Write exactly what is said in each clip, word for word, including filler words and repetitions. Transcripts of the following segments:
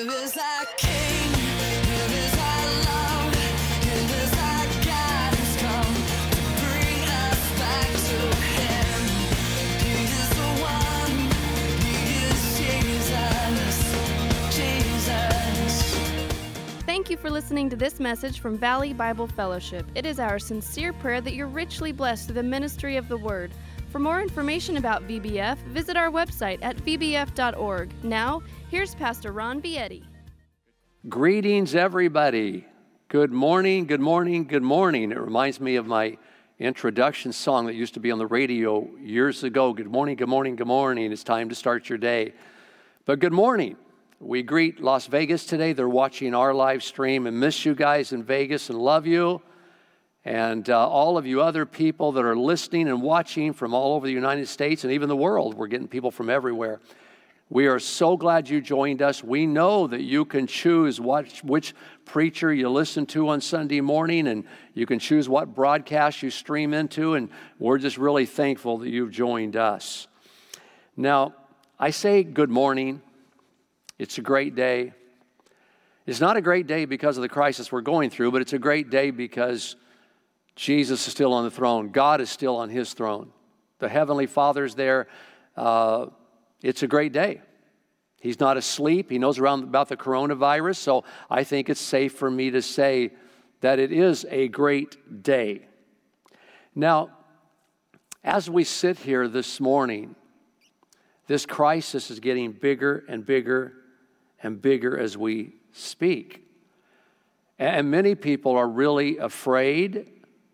is our King, Him is our love, Him is our God who's come to bring us back to Him. He is the one, He is Jesus, Jesus. Thank you for listening to this message from Valley Bible Fellowship. It is our sincere prayer that you're richly blessed through the ministry of the Word. For more information about V B F, visit our website at v b f dot org. Now, here's Pastor Ron Vietti. Greetings, everybody. Good morning, good morning, good morning. It reminds me of my introduction song that used to be on the radio years ago. Good morning, good morning, good morning. It's time to start your day. But good morning. We greet Las Vegas today. They're watching our live stream and miss you guys in Vegas and love you. And uh, all of you other people that are listening and watching from all over the United States and even the world. We're getting people from everywhere. We are so glad you joined us. We know that you can choose what, which preacher you listen to on Sunday morning, and you can choose what broadcast you stream into, and we're just really thankful that you've joined us. Now, I say good morning. It's a great day. It's not a great day because of the crisis we're going through, but it's a great day because Jesus is still on the throne. God is still on His throne. The Heavenly Father's there. Uh, it's a great day. He's not asleep. He knows around about the coronavirus, so I think it's safe for me to say that it is a great day. Now, as we sit here this morning, this crisis is getting bigger and bigger and bigger as we speak. And many people are really afraid.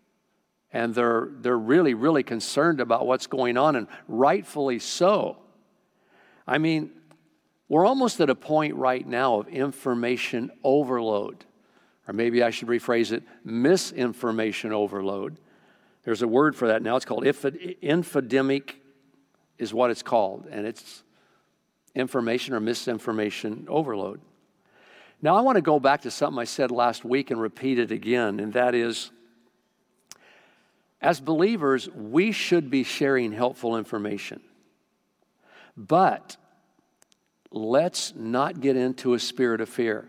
And they're, they're really, really concerned about what's going on, and rightfully so. I mean, we're almost at a point right now of information overload. Or maybe I should rephrase it, misinformation overload. There's a word for that now. It's called infodemic is what it's called. And it's information or misinformation overload. Now, I want to go back to something I said last week and repeat it again, and that is, as believers, we should be sharing helpful information. But let's not get into a spirit of fear.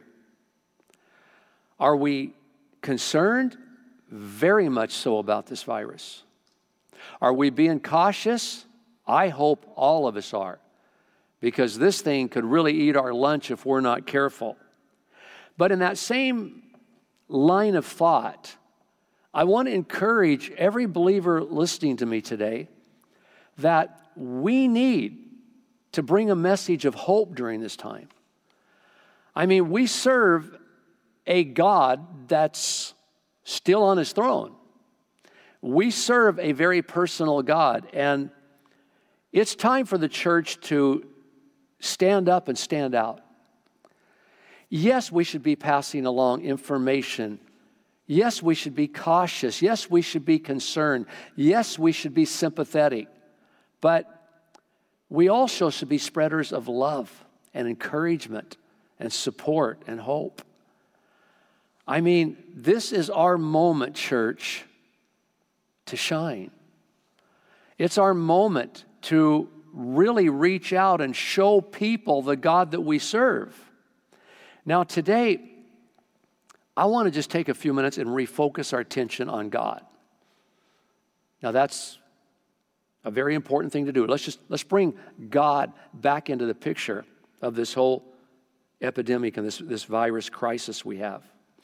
Are we concerned? Very much so about this virus. Are we being cautious? I hope all of us are, because this thing could really eat our lunch if we're not careful. But in that same line of thought, I want to encourage every believer listening to me today that we need to bring a message of hope during this time. I mean, we serve a God that's still on His throne. We serve a very personal God, and it's time for the church to stand up and stand out. Yes, we should be passing along information. Yes, we should be cautious. Yes, we should be concerned. Yes, we should be sympathetic. But we also should be spreaders of love and encouragement and support and hope. I mean, this is our moment, church, to shine. It's our moment to really reach out and show people the God that we serve. Now, today, I want to just take a few minutes and refocus our attention on God. Now, that's a very important thing to do. Let's just let's bring God back into the picture of this whole epidemic and this, this virus crisis we have.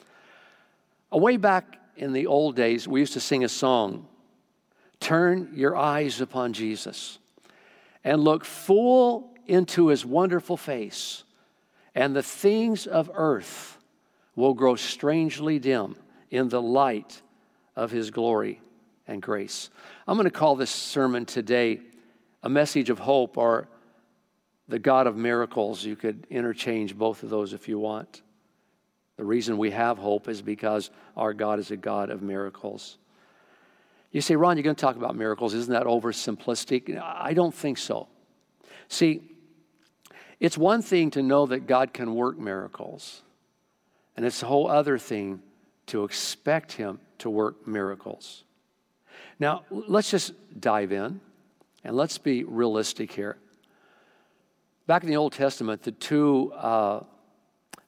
Way back in the old days, we used to sing a song, "Turn your eyes upon Jesus and look full into His wonderful face, and the things of earth will grow strangely dim in the light of His glory and grace." I'm going to call this sermon today a message of hope, or the God of miracles. You could interchange both of those if you want. The reason we have hope is because our God is a God of miracles. You say, "Ron, you're going to talk about miracles. Isn't that oversimplistic?" I don't think so. See, it's one thing to know that God can work miracles. And it's a whole other thing to expect Him to work miracles. Now, let's just dive in, and let's be realistic here. Back in the Old Testament, the two uh,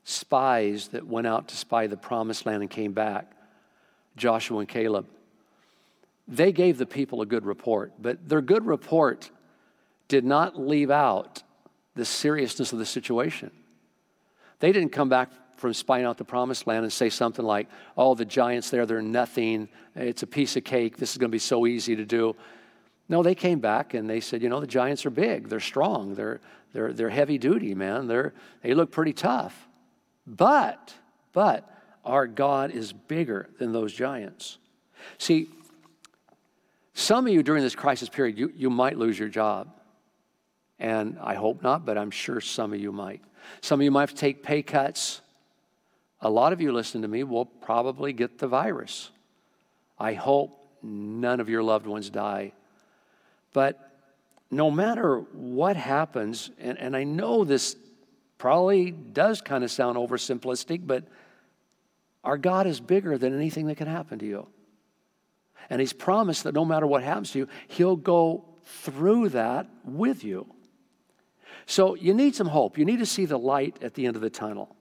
spies that went out to spy the promised land and came back, Joshua and Caleb, they gave the people a good report, but their good report did not leave out the seriousness of the situation. They didn't come back from spying out the promised land and say something like, oh, the giants there, they're nothing. It's a piece of cake. This is going to be so easy to do. No, they came back and they said, you know, the giants are big. They're strong. They're, they're, they're heavy duty, man. They're, they look pretty tough. But, but our God is bigger than those giants. See, some of you during this crisis period, you, you might lose your job. And I hope not, but I'm sure some of you might. Some of you might have to take pay cuts. A lot of you listening to me will probably get the virus. I hope none of your loved ones die. But no matter what happens, and, and I know this probably does kind of sound oversimplistic, but our God is bigger than anything that can happen to you. And He's promised that no matter what happens to you, He'll go through that with you. So you need some hope. You need to see the light at the end of the tunnel.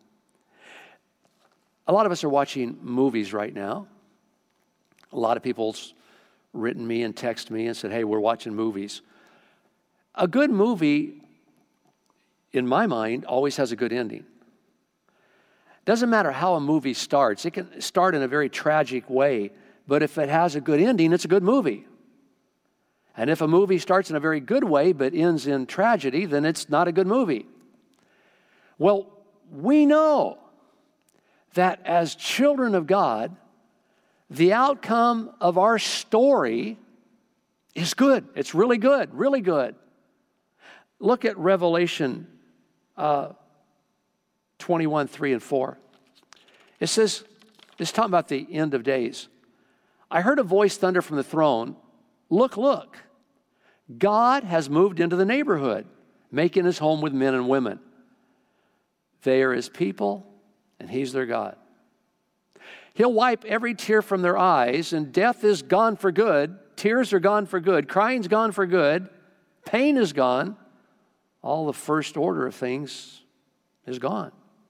A lot of us are watching movies right now. A lot of people's written me and texted me and said, hey, we're watching movies. A good movie, in my mind, always has a good ending. Doesn't matter how a movie starts. It can start in a very tragic way, but if it has a good ending, it's a good movie. And if a movie starts in a very good way but ends in tragedy, then it's not a good movie. Well, we know that as children of God, the outcome of our story is good. It's really good, really good. Look at Revelation uh, twenty-one, three and four. It says, it's talking about the end of days. I heard a voice thunder from the throne. Look, look, God has moved into the neighborhood, making His home with men and women. They are His people, and He's their God. He'll wipe every tear from their eyes, and death is gone for good. Tears are gone for good. Crying's gone for good. Pain is gone. All the first order of things is gone.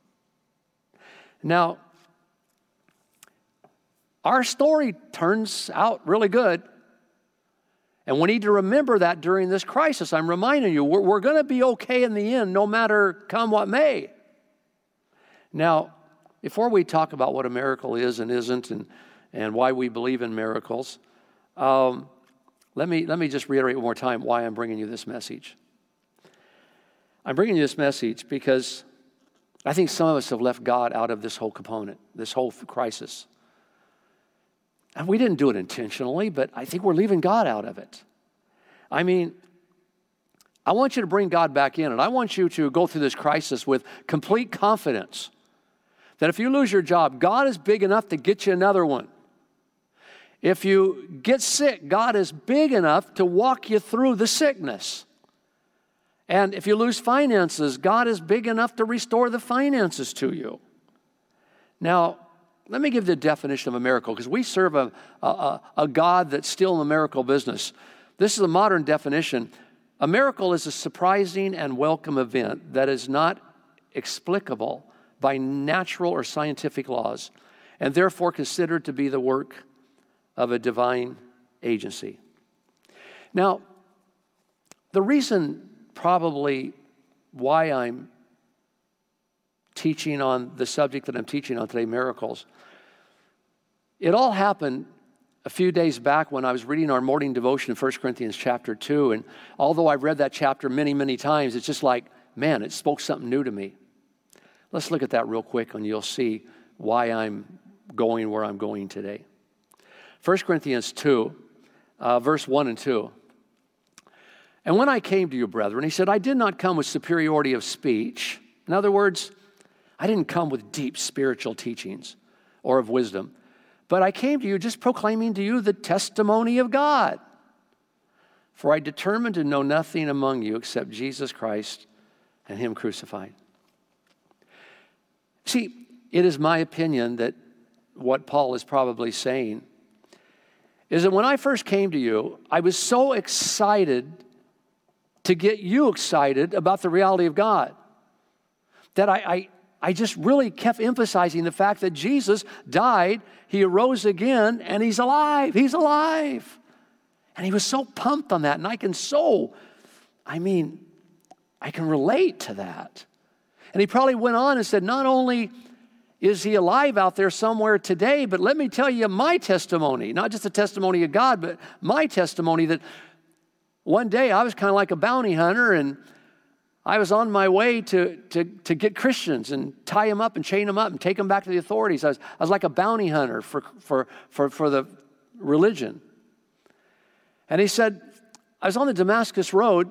Now, our story turns out really good. And we need to remember that during this crisis. I'm reminding you, we're, we're going to be okay in the end, no matter come what may. Now, before we talk about what a miracle is and isn't and, and why we believe in miracles, um, let me, let me just reiterate one more time why I'm bringing you this message. I'm bringing you this message because I think some of us have left God out of this whole component, this whole crisis. And we didn't do it intentionally, but I think we're leaving God out of it. I mean, I want you to bring God back in, and I want you to go through this crisis with complete confidence that if you lose your job, God is big enough to get you another one. If you get sick, God is big enough to walk you through the sickness. And if you lose finances, God is big enough to restore the finances to you. Now, let me give the definition of a miracle, because we serve a, a, a God that's still in the miracle business. This is a modern definition. A miracle is a surprising and welcome event that is not explicable by natural or scientific laws, and therefore considered to be the work of a divine agency. Now, the reason probably why I'm teaching on the subject that I'm teaching on today, miracles, it all happened a few days back when I was reading our morning devotion in First Corinthians chapter two, and although I've read that chapter many, many times, it's just like, man, it spoke something new to me. Let's look at that real quick, and you'll see why I'm going where I'm going today. First Corinthians two, uh, verse one and two. And when I came to you, brethren, he said, I did not come with superiority of speech. In other words, I didn't come with deep spiritual teachings or of wisdom, but I came to you just proclaiming to you the testimony of God. For I determined to know nothing among you except Jesus Christ and Him crucified. See, it is my opinion that what Paul is probably saying is that when I first came to you, I was so excited to get you excited about the reality of God that I, I, I just really kept emphasizing the fact that Jesus died, he arose again, and he's alive. He's alive. And he was so pumped on that. And I can so, I mean, I can relate to that. And he probably went on and said, not only is he alive out there somewhere today, but let me tell you my testimony, not just the testimony of God, but my testimony that one day I was kind of like a bounty hunter, and I was on my way to, to, to get Christians and tie them up and chain them up and take them back to the authorities. I was, I was like a bounty hunter for, for, for, for the religion. And he said, I was on the Damascus Road,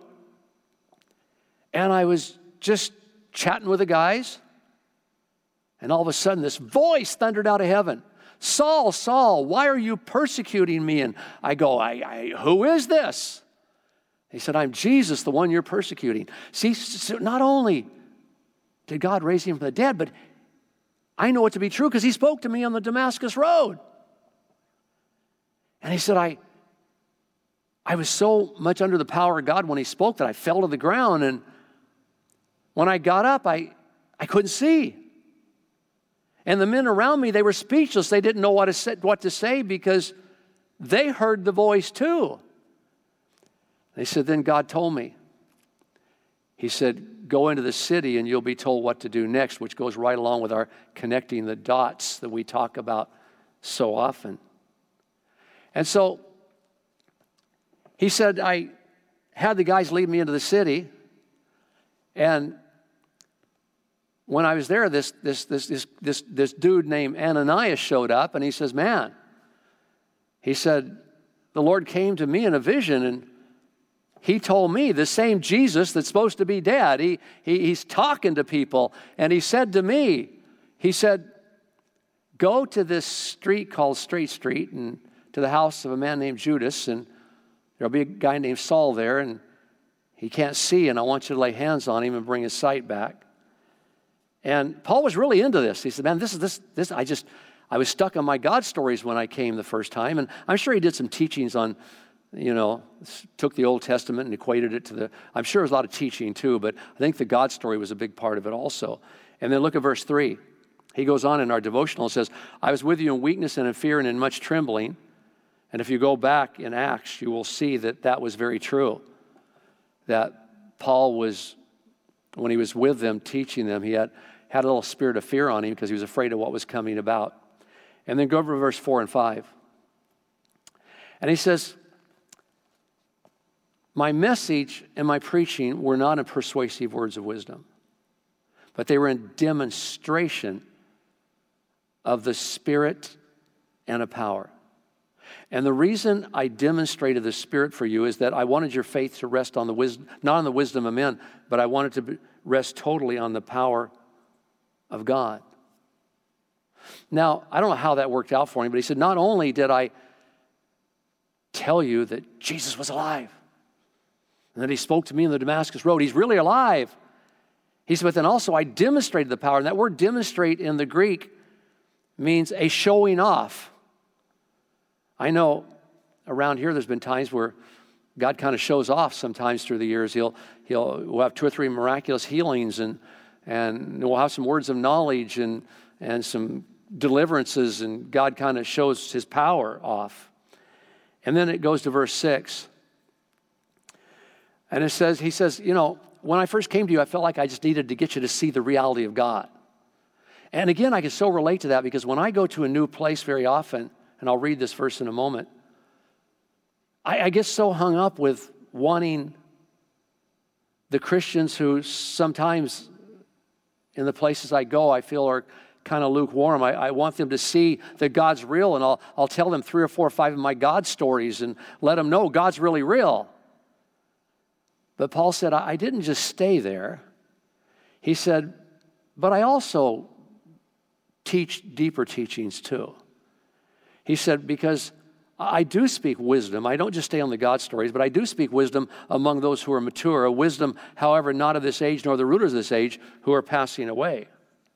and I was just chatting with the guys, and all of a sudden this voice thundered out of heaven, Saul, Saul, why are you persecuting me? And I go, I, I, who is this? He said, I'm Jesus, the one you're persecuting. See, so not only did God raise him from the dead, but I know it to be true because he spoke to me on the Damascus Road. And he said, I, I was so much under the power of God when he spoke that I fell to the ground. And when I got up, I, I couldn't see. And the men around me, they were speechless. They didn't know what to say, what to say because they heard the voice too. They said, then God told me. He said, go into the city and you'll be told what to do next, which goes right along with our connecting the dots that we talk about so often. And so he said, I had the guys lead me into the city, and when I was there, this, this, this, this, this, this dude named Ananias showed up, and he says, man, he said, the Lord came to me in a vision, and he told me the same Jesus that's supposed to be dead. He, he, he's talking to people, and he said to me, he said, go to this street called Straight Street and to the house of a man named Judas, and there'll be a guy named Saul there, and he can't see, and I want you to lay hands on him and bring his sight back. And Paul was really into this. He said, man, this is this, this, I just, I was stuck on my God stories when I came the first time, and I'm sure he did some teachings on, you know, took the Old Testament and equated it to the, I'm sure there was a lot of teaching too, but I think the God story was a big part of it also. And then look at verse three. He goes on in our devotional and says, I was with you in weakness and in fear and in much trembling. And if you go back in Acts, you will see that that was very true. That Paul was, when he was with them, teaching them, he had, had a little spirit of fear on him because he was afraid of what was coming about. And then go over to verse four and five. And he says, my message and my preaching were not in persuasive words of wisdom, but they were in demonstration of the Spirit and of power. And the reason I demonstrated the Spirit for you is that I wanted your faith to rest on the wisdom, not on the wisdom of men, but I wanted to rest totally on the power of God. Now, I don't know how that worked out for him, but he said, not only did I tell you that Jesus was alive, and that he spoke to me on the Damascus Road, he's really alive. He said, but then also I demonstrated the power. And that word demonstrate in the Greek means a showing off. I know around here there's been times where God kind of shows off sometimes through the years. He'll, he'll we'll have two or three miraculous healings, and, and we'll have some words of knowledge and, and some deliverances, and God kind of shows his power off. And then it goes to verse six. And it says, he says, you know, when I first came to you, I felt like I just needed to get you to see the reality of God. And again, I can so relate to that because when I go to a new place very often, and I'll read this verse in a moment, I, I get so hung up with wanting the Christians who sometimes in the places I go, I feel are kind of lukewarm. I, I want them to see that God's real, and I'll, I'll tell them three or four or five of my God stories and let them know God's really real. But Paul said, I didn't just stay there. He said, but I also teach deeper teachings too. He said, because I do speak wisdom. I don't just stay on the God stories, but I do speak wisdom among those who are mature, a wisdom, however, not of this age nor the rulers of this age who are passing away.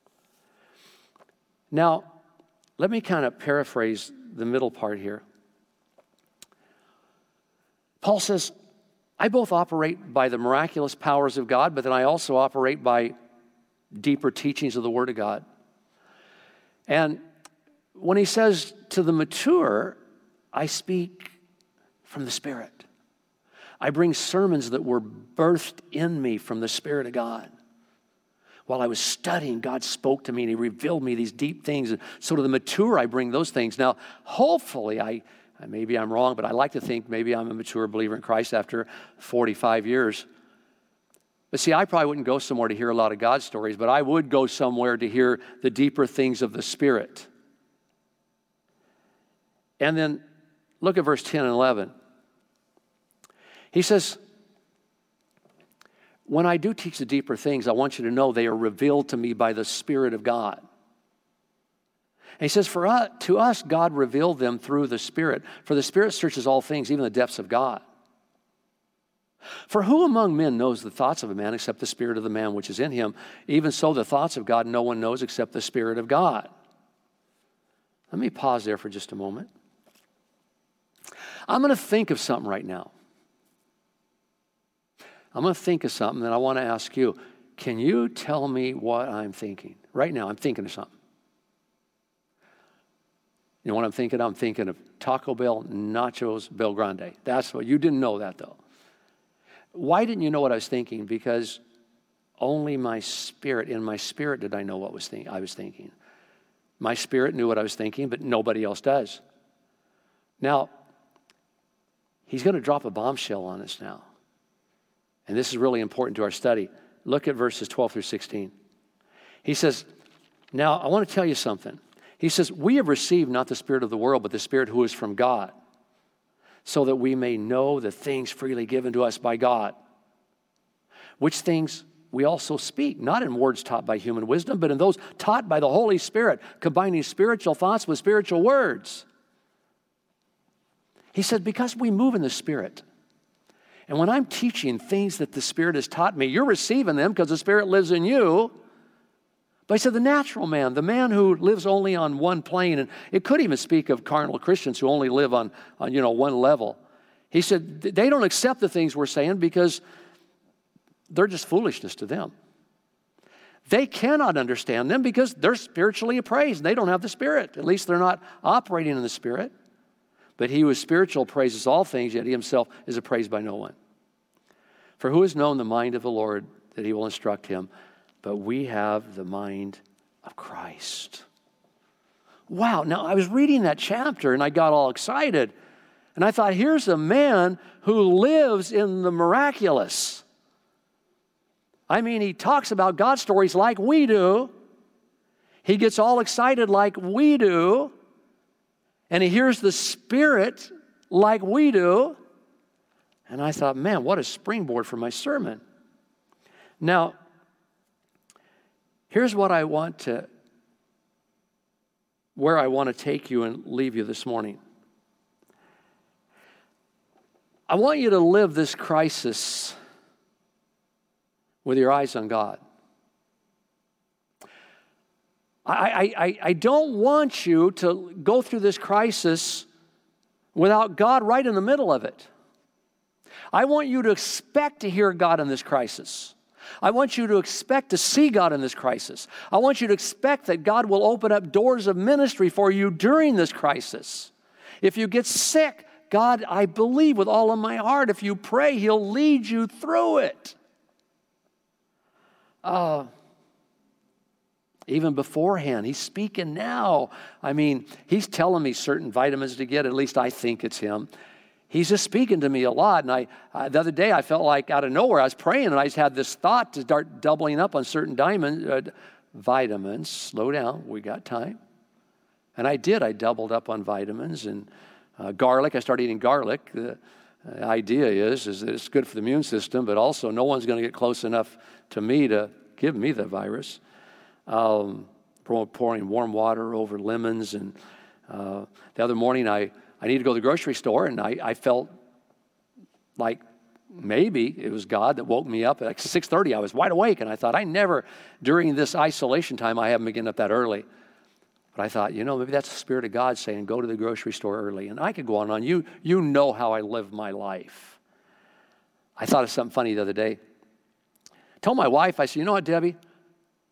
Now, let me kind of paraphrase the middle part here. Paul says, I both operate by the miraculous powers of God, but then I also operate by deeper teachings of the Word of God. And when he says to the mature, I speak from the Spirit. I bring sermons that were birthed in me from the Spirit of God. While I was studying, God spoke to me and he revealed me these deep things. And so to the mature, I bring those things. Now, hopefully, I maybe I'm wrong, but I like to think maybe I'm a mature believer in Christ after forty-five years. But see, I probably wouldn't go somewhere to hear a lot of God stories, but I would go somewhere to hear the deeper things of the Spirit. And then look at verse ten and eleven. He says, when I do teach the deeper things, I want you to know they are revealed to me by the Spirit of God. And he says, for us, to us, God revealed them through the Spirit. For the Spirit searches all things, even the depths of God. For who among men knows the thoughts of a man except the spirit of the man which is in him? Even so, the thoughts of God no one knows except the Spirit of God. Let me pause there for just a moment. I'm going to think of something right now. I'm going to think of something and I want to ask you, can you tell me what I'm thinking? Right now, I'm thinking of something. You know what I'm thinking? I'm thinking of Taco Bell, nachos, Bel Grande. That's what, you didn't know that though. Why didn't you know what I was thinking? Because only my spirit, in my spirit did I know what was think, I was thinking. My spirit knew what I was thinking, but nobody else does. Now, he's going to drop a bombshell on us now. And this is really important to our study. Look at verses twelve through sixteen. He says, now I want to tell you something. He says, we have received not the spirit of the world, but the Spirit who is from God, so that we may know the things freely given to us by God, which things we also speak, not in words taught by human wisdom, but in those taught by the Holy Spirit, combining spiritual thoughts with spiritual words. He said, because we move in the Spirit. And when I'm teaching things that the Spirit has taught me, you're receiving them because the Spirit lives in you. But he said the natural man, the man who lives only on one plane, and it could even speak of carnal Christians who only live on, on you know, one level. He said they don't accept the things we're saying because they're just foolishness to them. They cannot understand them because they're spiritually appraised. They don't have the Spirit. At least they're not operating in the Spirit. But he who is spiritual praises all things, yet he himself is appraised by no one. For who has known the mind of the Lord that he will instruct him? But we have the mind of Christ. Wow, now I was reading that chapter and I got all excited. And I thought, here's a man who lives in the miraculous. I mean, he talks about God stories like we do. He gets all excited like we do. And he hears the Spirit like we do. And I thought, man, what a springboard for my sermon. Now, here's what I want to, where I want to take you and leave you this morning. I want you to live this crisis with your eyes on God. I, I, I don't want you to go through this crisis without God right in the middle of it. I want you to expect to hear God in this crisis. I want you to expect to see God in this crisis. I want you to expect that God will open up doors of ministry for you during this crisis. If you get sick, God, I believe with all of my heart, if you pray, He'll lead you through it. Uh, even beforehand, He's speaking now. I mean, He's telling me certain vitamins to get, at least I think it's Him. He's just speaking to me a lot. And I, uh, the other day, I felt like out of nowhere, I was praying, and I just had this thought to start doubling up on certain diamond, uh, vitamins. Slow down. We got time. And I did. I doubled up on vitamins and uh, garlic. I started eating garlic. The uh, idea is, is that it's good for the immune system, but also no one's going to get close enough to me to give me the virus. Um, pouring warm water over lemons. And uh, the other morning, I... I needed to go to the grocery store, and I, I felt like maybe it was God that woke me up. At six thirty, I was wide awake, and I thought, I never, during this isolation time, I haven't been getting up that early. But I thought, you know, maybe that's the Spirit of God saying, go to the grocery store early. And I could go on and on. You, you know how I live my life. I thought of something funny the other day. I told my wife, I said, you know what, Debbie?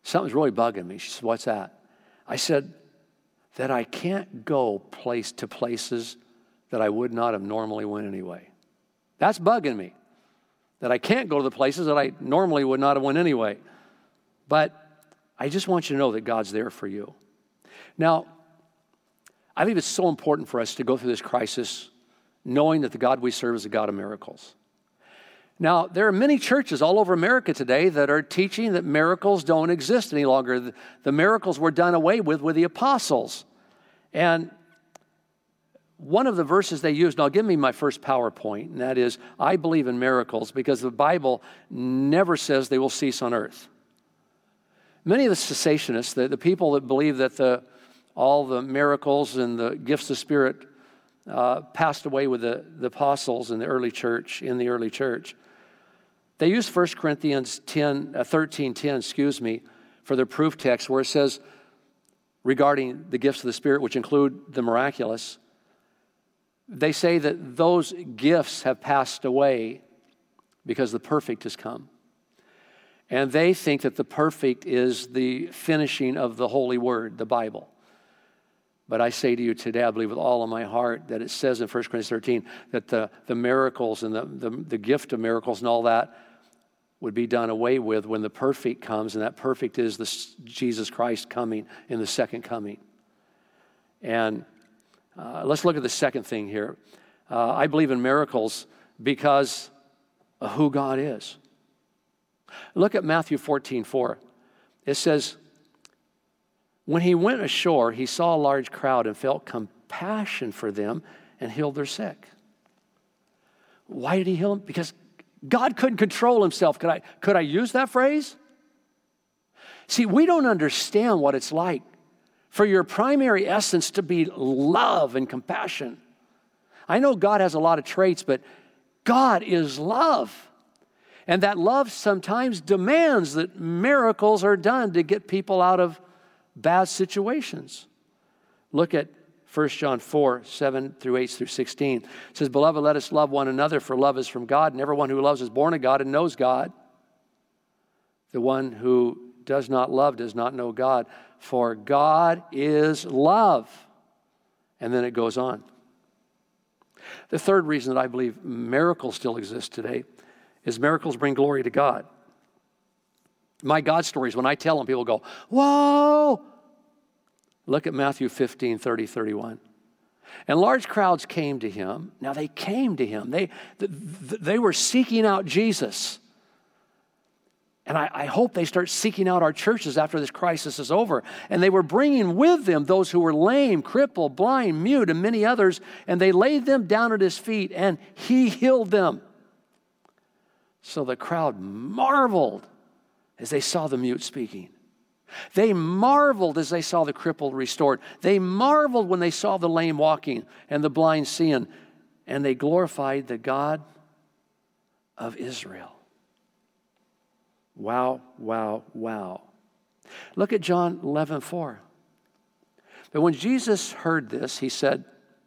something's really bugging me. She said, what's that? I said, that I can't go place to places that I would not have normally went anyway. That's bugging me, that I can't go to the places that I normally would not have went anyway. But I just want you to know that God's there for you. Now, I think it's so important for us to go through this crisis knowing that the God we serve is a God of miracles. Now, there are many churches all over America today that are teaching that miracles don't exist any longer. The, the miracles were done away with with the apostles. And one of the verses they used, now give me my first PowerPoint, and that is, I believe in miracles because the Bible never says they will cease on earth. Many of the cessationists, the, the people that believe that the, all the miracles and the gifts of the Spirit uh, passed away with the, the apostles in the early church, in the early church, they use First Corinthians ten, uh, thirteen ten, excuse me, for their proof text where it says regarding the gifts of the Spirit, which include the miraculous, they say that those gifts have passed away because the perfect has come. And they think that the perfect is the finishing of the Holy Word, the Bible. But I say to you today, I believe with all of my heart that it says in First Corinthians thirteen that the, the miracles and the, the, the gift of miracles and all that would be done away with when the perfect comes, and that perfect is the Jesus Christ coming in the second coming. And uh, let's look at the second thing here. Uh, I believe in miracles because of who God is. Look at Matthew fourteen four. It says, when he went ashore, he saw a large crowd and felt compassion for them and healed their sick. Why did he heal them? Because God couldn't control himself. Could I, could I use that phrase? See, we don't understand what it's like for your primary essence to be love and compassion. I know God has a lot of traits, but God is love. And that love sometimes demands that miracles are done to get people out of bad situations. Look at First John four, seven through eight through sixteen. It says, beloved, let us love one another, for love is from God, and everyone who loves is born of God and knows God. The one who does not love does not know God, for God is love. And then it goes on. The third reason that I believe miracles still exist today is miracles bring glory to God. My God stories, when I tell them, people go, whoa! Look at Matthew fifteen, thirty, thirty-one. And large crowds came to him. Now they came to him. They, they were seeking out Jesus. And I, I hope they start seeking out our churches after this crisis is over. And they were bringing with them those who were lame, crippled, blind, mute, and many others. And they laid them down at his feet, and he healed them. So the crowd marveled as they saw the mute speaking. They marveled as they saw the crippled restored. They marveled when they saw the lame walking and the blind seeing. And they glorified the God of Israel. Wow, wow, wow. Look at John eleven four. But when Jesus heard this, he said,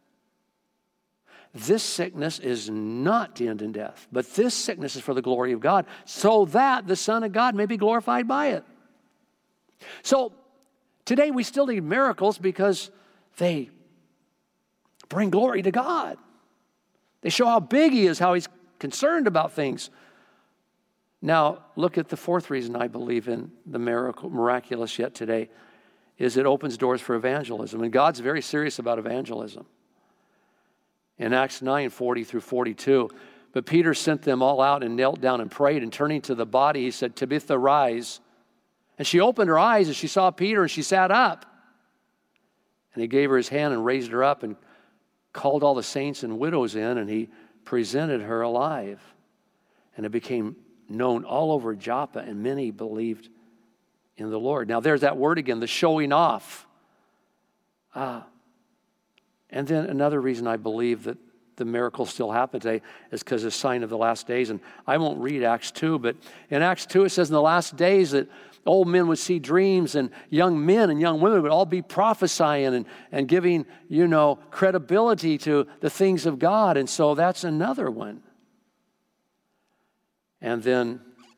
this sickness is not to end in death, but this sickness is for the glory of God, so that the Son of God may be glorified by it. So today we still need miracles because they bring glory to God. They show how big he is, how he's concerned about things. Now, look at the fourth reason I believe in the miracle, miraculous yet today, is it opens doors for evangelism. And God's very serious about evangelism. In Acts nine, forty through forty-two, but Peter sent them all out and knelt down and prayed, and turning to the body, he said, Tabitha, rise. And she opened her eyes and she saw Peter, and she sat up. And he gave her his hand and raised her up and called all the saints and widows in, and he presented her alive. And it became known all over Joppa, and many believed in the Lord. Now there's that word again, the showing off. Ah. And then another reason I believe that the miracles still happen today is because it's a sign of the last days. And I won't read Acts two, but in Acts two it says in the last days that old men would see dreams, and young men and young women would all be prophesying and, and giving, you know, credibility to the things of God. And so that's another one. And then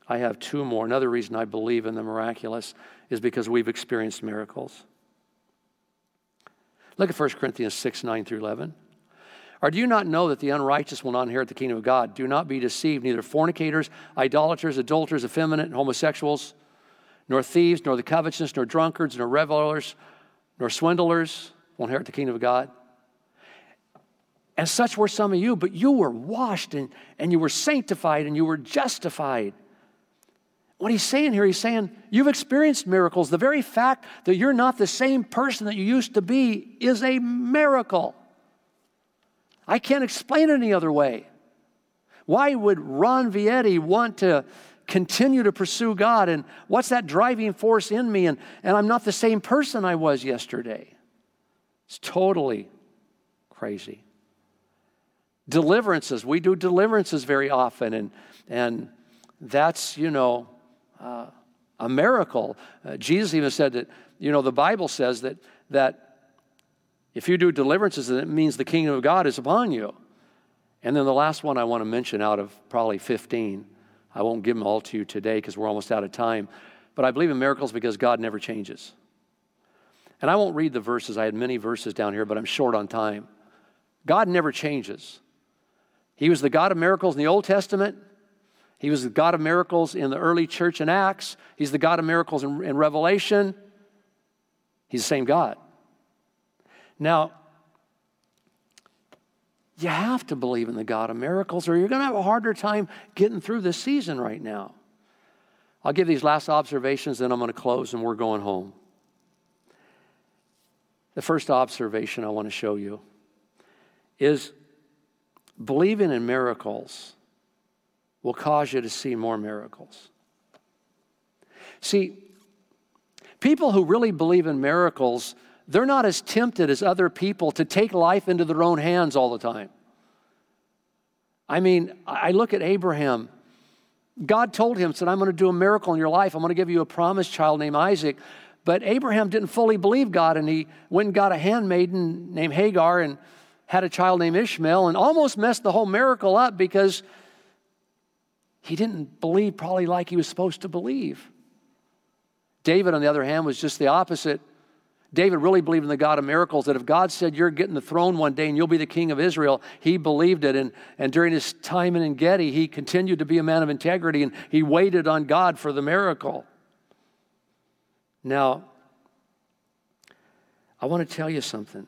I have two more. Another reason I believe in the miraculous is because we've experienced miracles. Look at First Corinthians six, nine through eleven. Or do you not know that the unrighteous will not inherit the kingdom of God? Do not be deceived. Neither fornicators, idolaters, adulterers, effeminate, homosexuals, nor thieves, nor the covetous, nor drunkards, nor revelers, nor swindlers will inherit the kingdom of God. And such were some of you, but you were washed and, and you were sanctified and you were justified. What he's saying here, he's saying, you've experienced miracles. The very fact that you're not the same person that you used to be is a miracle. I can't explain it any other way. Why would Ron Vietti want to continue to pursue God? And what's that driving force in me? And, and I'm not the same person I was yesterday. It's totally crazy. Deliverances. We do deliverances very often. And, and that's, you know, uh, a miracle. Uh, Jesus even said that, you know, the Bible says that that if you do deliverances, then it means the kingdom of God is upon you. And then the last one I want to mention out of probably fifteen, I won't give them all to you today because we're almost out of time, but I believe in miracles because God never changes. And I won't read the verses. I had many verses down here, but I'm short on time. God never changes. He was the God of miracles in the Old Testament. He was the God of miracles in the early church in Acts. He's the God of miracles in, in Revelation. He's the same God. Now, you have to believe in the God of miracles or you're going to have a harder time getting through this season right now. I'll give these last observations, then I'm going to close and we're going home. The first observation I want to show you is believing in miracles will cause you to see more miracles. See, people who really believe in miracles, they're not as tempted as other people to take life into their own hands all the time. I mean, I look at Abraham. God told him, said, I'm going to do a miracle in your life. I'm going to give you a promised child named Isaac. But Abraham didn't fully believe God, and he went and got a handmaiden named Hagar and had a child named Ishmael and almost messed the whole miracle up because he didn't believe probably like he was supposed to believe. David, on the other hand, was just the opposite. David really believed in the God of miracles, that if God said you're getting the throne one day and you'll be the king of Israel, he believed it. And, and during his time in En-Gedi, he continued to be a man of integrity and he waited on God for the miracle. Now, I want to tell you something.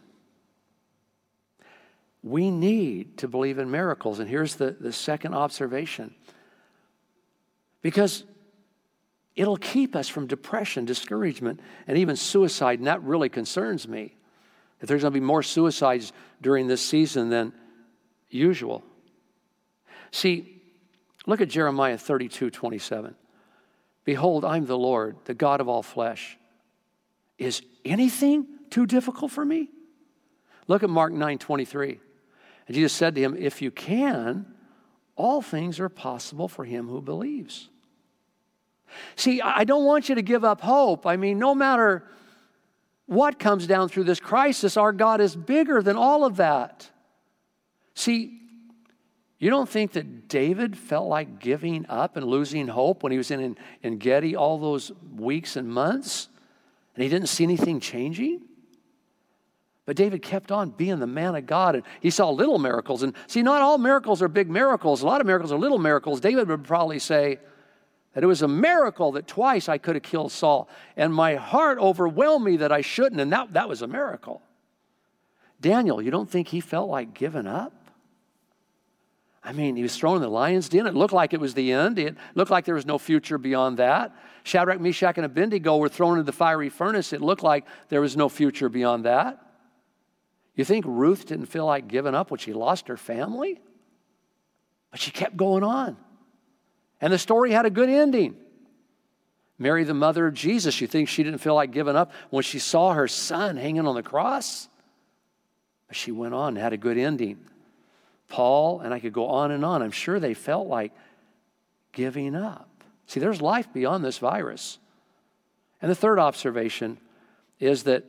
We need to believe in miracles. And here's the, the second observation. Because it'll keep us from depression, discouragement, and even suicide, and that really concerns me. If there's going to be more suicides during this season than usual. See, look at Jeremiah thirty-two twenty-seven. Behold, I'm the Lord, the God of all flesh. Is anything too difficult for me? Look at Mark nine twenty-three. And Jesus said to him, if you can, all things are possible for him who believes. See, I don't want you to give up hope. I mean, no matter what comes down through this crisis, our God is bigger than all of that. See, you don't think that David felt like giving up and losing hope when he was in En-Gedi all those weeks and months, and he didn't see anything changing? But David kept on being the man of God, and he saw little miracles. And see, not all miracles are big miracles. A lot of miracles are little miracles. David would probably say that it was a miracle that twice I could have killed Saul, and my heart overwhelmed me that I shouldn't, and that, that was a miracle. Daniel, you don't think he felt like giving up? I mean, he was thrown in the lion's den. It looked like it was the end. It looked like there was no future beyond that. Shadrach, Meshach, and Abednego were thrown into the fiery furnace. It looked like there was no future beyond that. You think Ruth didn't feel like giving up when she lost her family? But she kept going on. And the story had a good ending. Mary, the mother of Jesus, you think she didn't feel like giving up when she saw her son hanging on the cross? But she went on and had a good ending. Paul, and I could go on and on. I'm sure they felt like giving up. See, there's life beyond this virus. And the third observation is that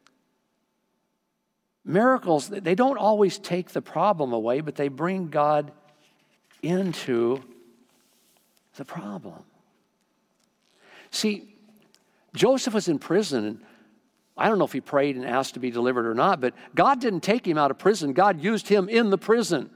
miracles, they don't always take the problem away, but they bring God into the problem. See, Joseph was in prison, and I don't know if he prayed and asked to be delivered or not, but God didn't take him out of prison. God used him in the prison.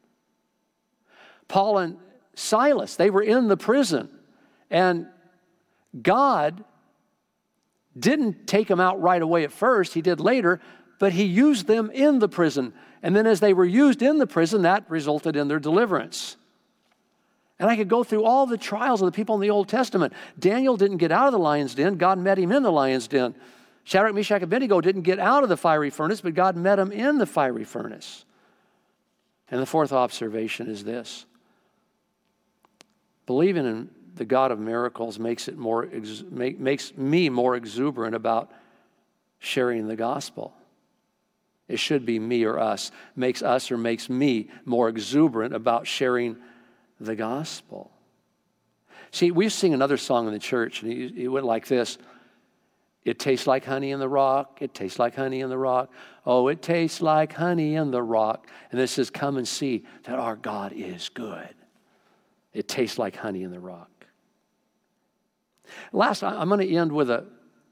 Paul and Silas, they were in the prison, and God didn't take them out right away at first. He did later, but he used them in the prison. And then as they were used in the prison, that resulted in their deliverance. And I could go through all the trials of the people in the Old Testament. Daniel didn't get out of the lion's den. God met him in the lion's den. Shadrach, Meshach, and Abednego didn't get out of the fiery furnace, but God met him in the fiery furnace. And the fourth observation is this. Believing in the God of miracles makes it more ex- make, makes me more exuberant about sharing the gospel. It should be me or us. Makes us or makes me more exuberant about sharing the gospel. See, we sing another song in the church, and it went like this. It tastes like honey in the rock. It tastes like honey in the rock. Oh, it tastes like honey in the rock. And this says, come and see that our God is good. It tastes like honey in the rock. Last, I'm going to end with a,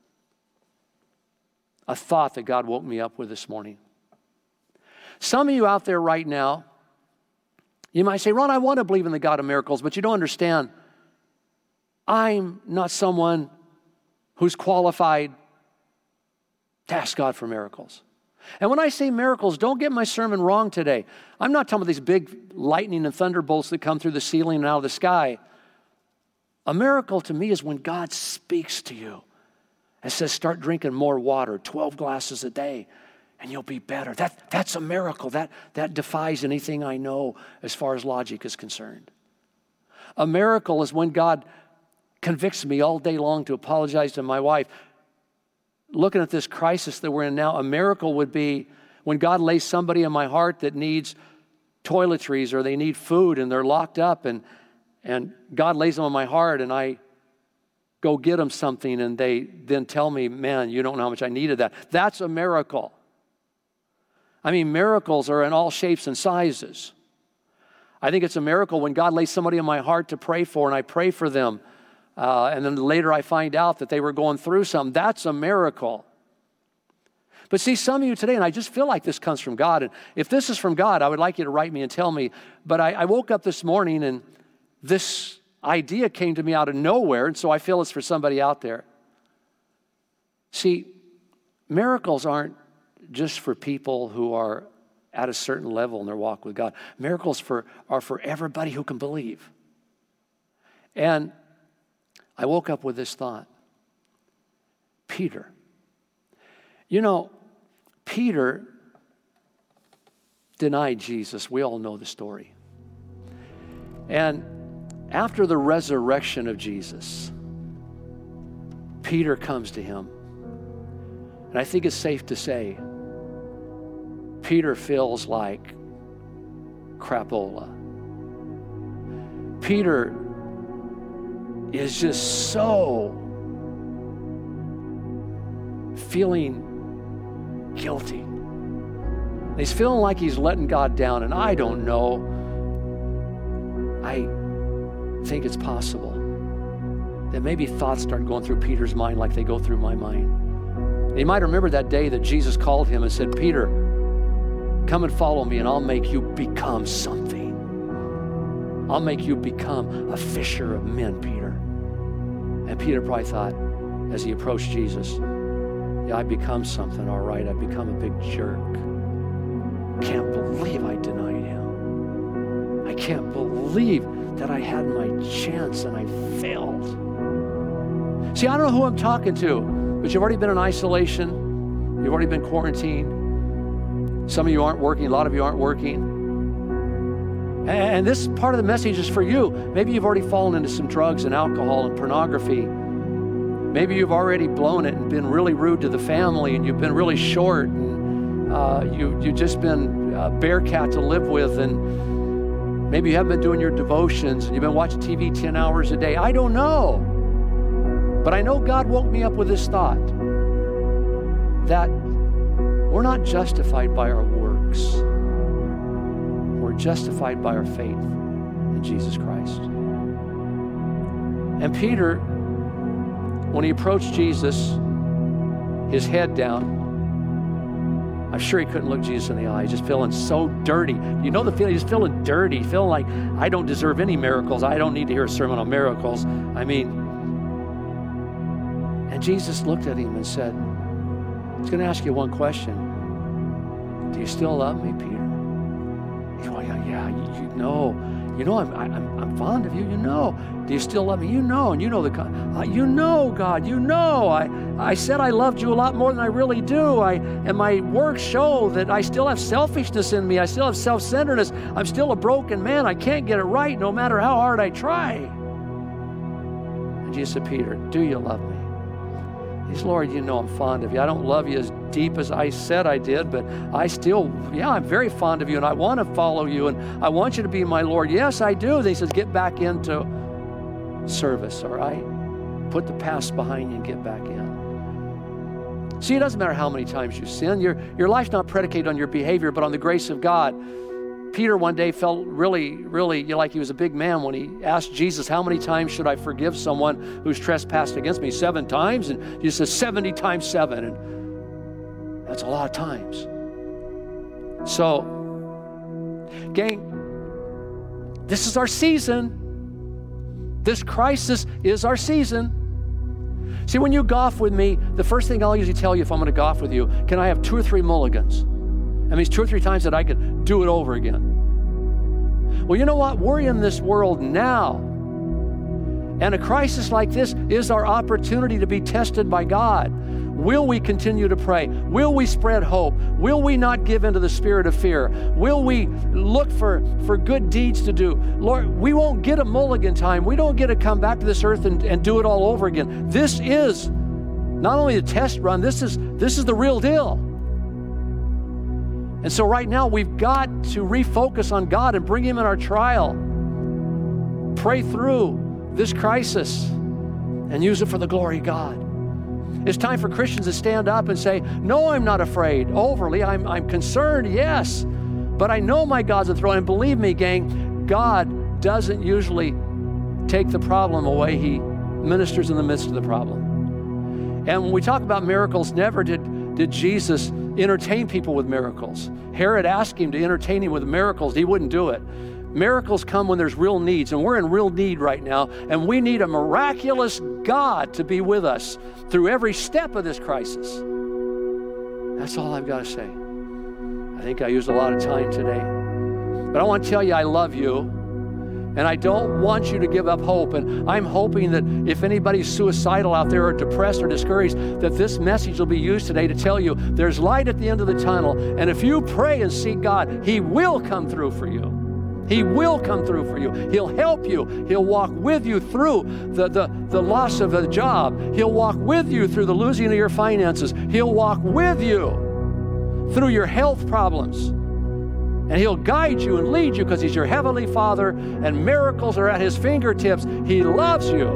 a thought that God woke me up with this morning. Some of you out there right now, you might say, Ron, I want to believe in the God of miracles, but you don't understand. I'm not someone who's qualified to ask God for miracles. And when I say miracles, don't get my sermon wrong today. I'm not talking about these big lightning and thunderbolts that come through the ceiling and out of the sky. A miracle to me is when God speaks to you and says, start drinking more water, twelve glasses a day, and you'll be better. That, that's a miracle. That, that defies anything I know as far as logic is concerned. A miracle is when God convicts me all day long to apologize to my wife. Looking at this crisis that we're in now, a miracle would be when God lays somebody in my heart that needs toiletries or they need food and they're locked up, and, and God lays them on my heart and I go get them something and they then tell me, man, you don't know how much I needed that. That's a miracle. I mean, miracles are in all shapes and sizes. I think it's a miracle when God lays somebody in my heart to pray for and I pray for them. Uh, and then later I find out that they were going through something. That's a miracle. But see, some of you today, and I just feel like this comes from God, and if this is from God, I would like you to write me and tell me, but I, I woke up this morning and this idea came to me out of nowhere, and so I feel it's for somebody out there. See, miracles aren't just for people who are at a certain level in their walk with God. Miracles for, are for everybody who can believe. And I woke up with this thought. Peter. You know, Peter denied Jesus. We all know the story. And after the resurrection of Jesus, Peter comes to him. And I think it's safe to say, Peter feels like crapola. Peter is just so feeling guilty. He's feeling like he's letting God down, and I don't know. I think it's possible that maybe thoughts start going through Peter's mind like they go through my mind. You might remember that day that Jesus called him and said, Peter, come and follow me and I'll make you become something. I'll make you become a fisher of men, Peter. And Peter probably thought, as he approached Jesus, yeah, I become something, all right. I become a big jerk. Can't believe I denied him. I can't believe that I had my chance and I failed. See, I don't know who I'm talking to, but you've already been in isolation. You've already been quarantined. Some of you aren't working. A lot of you aren't working. And this part of the message is for you. Maybe you've already fallen into some drugs and alcohol and pornography. Maybe you've already blown it and been really rude to the family, and you've been really short, and uh, you, you've just been a bear cat to live with, and maybe you haven't been doing your devotions, and you've been watching T V ten hours a day. I don't know. But I know God woke me up with this thought that we're not justified by our works. We're justified by our faith in Jesus Christ. And Peter when he approached Jesus, his head down, I'm sure he couldn't look Jesus in the eye, just feeling so dirty. You know the feeling, he's feeling dirty, feeling like, I don't deserve any miracles. I don't need to hear a sermon on miracles. I mean, and Jesus looked at him and said, he's going to ask you one question. Do you still love me, Peter? He's going, yeah, yeah, you, you know. You know, I'm, I'm, I'm fond of you. You know. Do you still love me? You know. And you know the, uh, you know, God. You know. I, I said I loved you a lot more than I really do. I, and my works show that I still have selfishness in me. I still have self-centeredness. I'm still a broken man. I can't get it right no matter how hard I try. And Jesus said, Peter, do you love me? He said, Lord, you know I'm fond of you. I don't love you as deep as I said I did, but I still, yeah, I'm very fond of you, and I want to follow you, and I want you to be my Lord. Yes, I do. Then he says, get back into service, all right? Put the past behind you and get back in. See, it doesn't matter how many times you sin. Your, your life's not predicated on your behavior, but on the grace of God. Peter one day felt really, really you know, like he was a big man when he asked Jesus, how many times should I forgive someone who's trespassed against me? Seven times? And Jesus says seventy times seven. And that's a lot of times. So, gang, this is our season. This crisis is our season. See, when you golf with me, the first thing I'll usually tell you if I'm going to golf with you, can I have two or three mulligans? That means two or three times that I could do it over again. Well, you know what? We're in this world now. And a crisis like this is our opportunity to be tested by God. Will we continue to pray? Will we spread hope? Will we not give into the spirit of fear? Will we look for, for good deeds to do? Lord, we won't get a mulligan time. We don't get to come back to this earth and, and do it all over again. This is not only a test run, this is, this is the real deal. And so right now we've got to refocus on God and bring Him in our trial. Pray through this crisis and use it for the glory of God. It's time for Christians to stand up and say, no, I'm not afraid. Overly, I'm, I'm concerned, yes. But I know my God's on the throne. And believe me, gang, God doesn't usually take the problem away. He ministers in the midst of the problem. And when we talk about miracles, never did, did Jesus entertain people with miracles. Herod asked him to entertain him with miracles. He wouldn't do it. Miracles come when there's real needs, and we're in real need right now, and we need a miraculous God to be with us through every step of this crisis. That's all I've got to say. I think I used a lot of time today, but I want to tell you I love you. And I don't want you to give up hope. And I'm hoping that if anybody's suicidal out there or depressed or discouraged, that this message will be used today to tell you there's light at the end of the tunnel. And if you pray and seek God, He will come through for you. He will come through for you. He'll help you. He'll walk with you through the, the, the loss of a job. He'll walk with you through the losing of your finances. He'll walk with you through your health problems. And He'll guide you and lead you because He's your Heavenly Father, and miracles are at His fingertips. He loves you.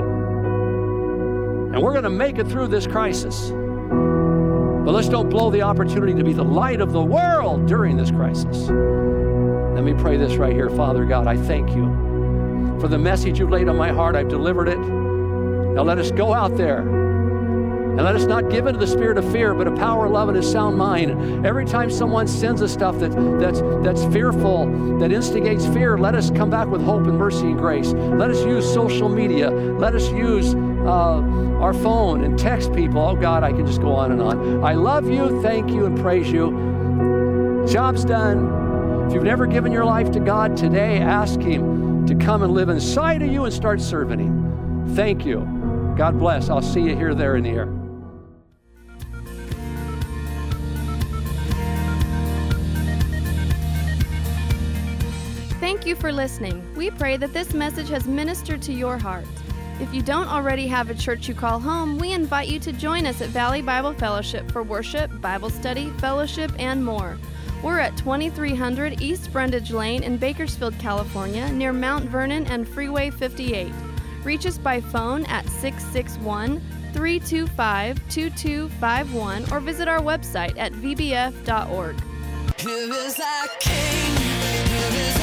And we're going to make it through this crisis. But let's don't blow the opportunity to be the light of the world during this crisis. Let me pray this right here. Father God, I thank you for the message you've laid on my heart. I've delivered it. Now let us go out there. And let us not give into the spirit of fear, but a power, love, and a sound mind. Every time someone sends us stuff that, that's, that's fearful, that instigates fear, let us come back with hope and mercy and grace. Let us use social media. Let us use uh, our phone and text people. Oh, God, I can just go on and on. I love you, thank you, and praise you. Job's done. If you've never given your life to God today, ask Him to come and live inside of you and start serving Him. Thank you. God bless. I'll see you here, there, and here. Thank you for listening. We pray that this message has ministered to your heart. If you don't already have a church you call home, we invite you to join us at Valley Bible Fellowship for worship, Bible study, fellowship, and more. We're at twenty-three hundred East Brundage Lane in Bakersfield, California, near Mount Vernon and Freeway fifty-eight. Reach us by phone at six six one, three two five, two two five one or visit our website at v b f dot org. Here is our King, here is